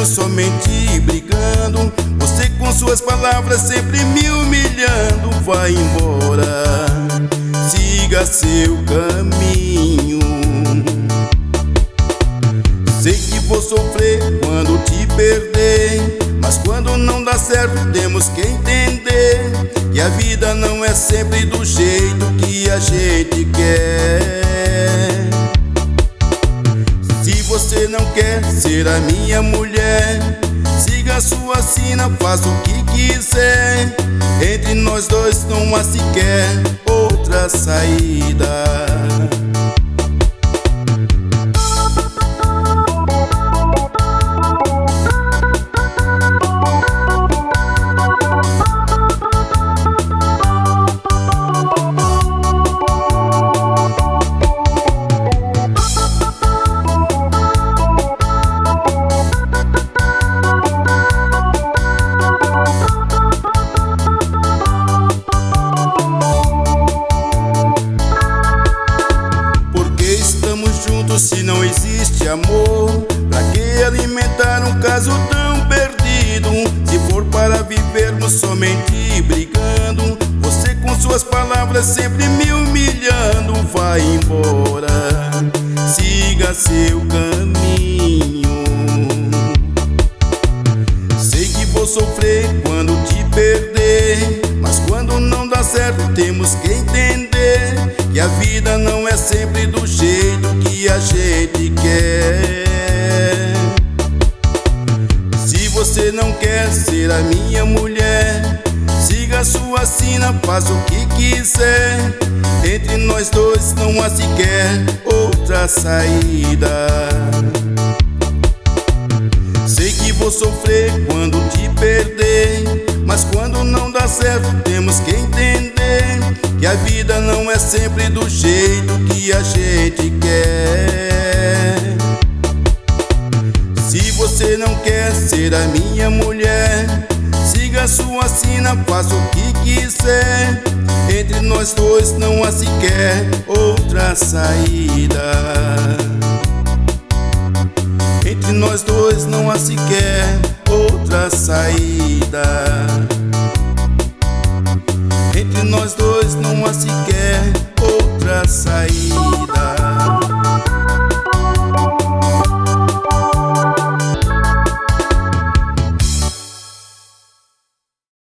somente brigando. Você com suas palavras sempre me humilhando. Vai embora, siga seu caminho. Sei que vou sofrer quando te perder, mas quando não dá certo temos que entender que a vida não é sempre do jeito que a gente quer. Se você não quer ser a minha mulher, siga sua sina, faça o que quiser. Entre nós dois não há sequer outra saída. Se não existe amor, pra que alimentar um caso tão perdido? Se for para vivermos somente brigando, você com suas palavras sempre me humilhando. Vai embora, siga seu caminho. Sei que vou sofrer quando te perder, mas quando não dá certo temos que entender que a vida não é sempre do jeito que a gente quer. Se você não quer ser a minha mulher, siga sua sina, faça o que quiser. Entre nós dois não há sequer outra saída. Sei que vou sofrer quando te perder, mas quando não dá certo temos que entender que a vida não é sempre do jeito que a gente quer. Se você não quer ser a minha mulher, siga sua sina, faça o que quiser. Entre nós dois não há sequer outra saída. Entre nós dois não há sequer outra saída. Entre nós dois não há sequer